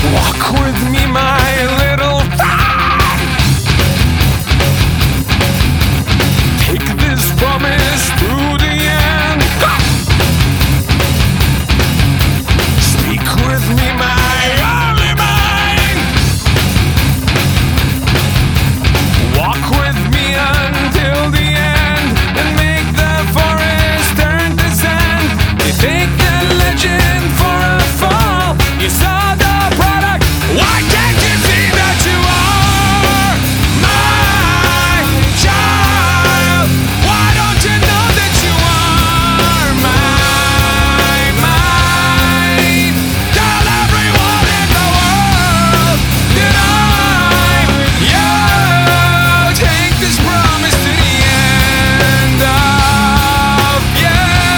Walk with me, my little friend. Take this promise through the end. Speak with me, my only mind. Walk with me until the end and make the forest turn to sand. You take the legend for a fall. You saw the product. Why can't you see that you are my child? Why don't you know that you are mine? Tell everyone in the world that I'm you. Take this promise to the end of you.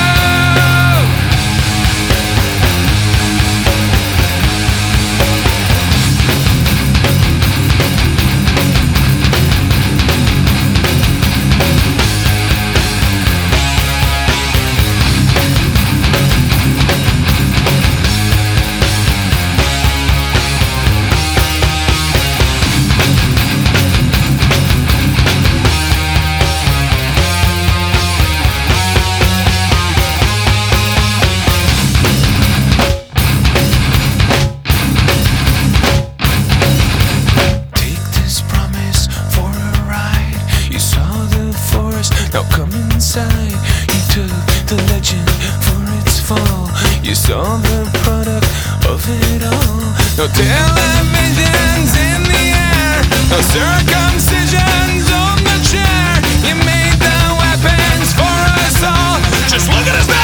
Take this promise for a ride. You saw the forest, now come inside. You took the legend for its fall. You saw the product of it all. No televisions in the air, no circumcisions on the chair. You made the weapons for us all. Just look at us now.